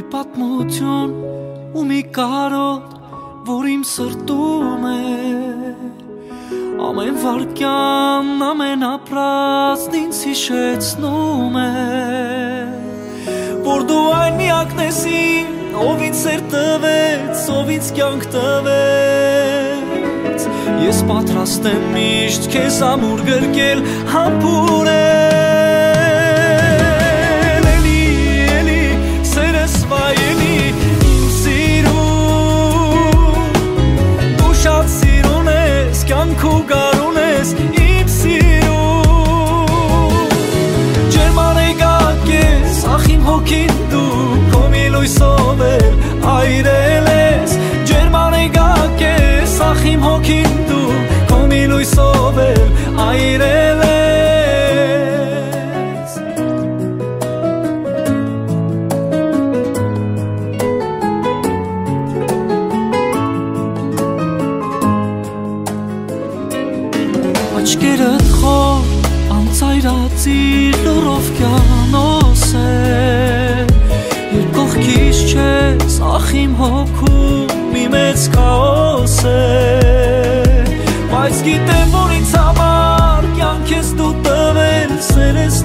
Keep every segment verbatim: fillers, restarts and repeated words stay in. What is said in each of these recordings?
պատմություն ու մի կարոտ, որ իմ սրտում է ամեն վարկյան, ամեն ապրածն ինձ հիշեցնում է, որ դու այն միակն ես իմ, ով ինձ սեր տվեց, ով ինձ կյանք տվեց, ես պատրաստ եմ միշտ քեզ ամուր գրկել, համբուրել, էլի, էլի, սերս վայելի, իմ սիրուն, դու շատ սիրուն ես, կյանք ու գարուն ես, իմ սիրուն, ջերման եկակ ես, ախ իմ հոգին դու, քո մի լույսով էլ այրել ես, ջերման եկակ ես, ախ իմ հոգին դու, քո մի լույսով էլ այրել ես, աչքերդ խոր, անծայրածի լուրով կյանոս է, երբ կողքիս չես, ախ իմ հոգում մի մեծ քաոս է, բայց գիտեմ, որ ինձ համար կյանք ես դու տվել, սեր ես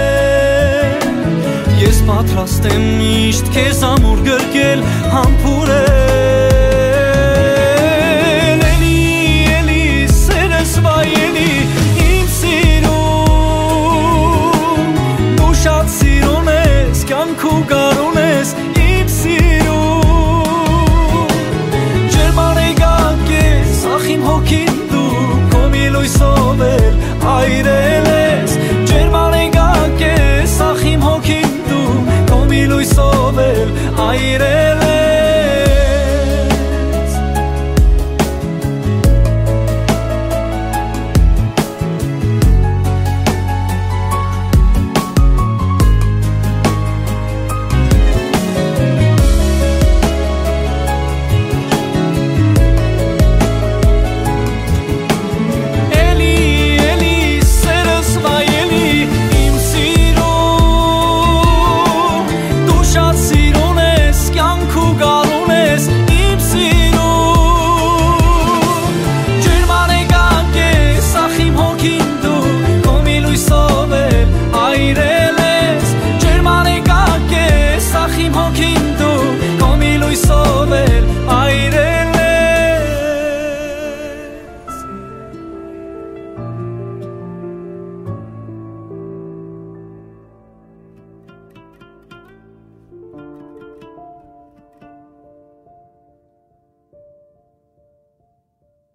նվիրել, ես պատրաստ եմ միշտ քեզ ամուր գրկել, համբուրել,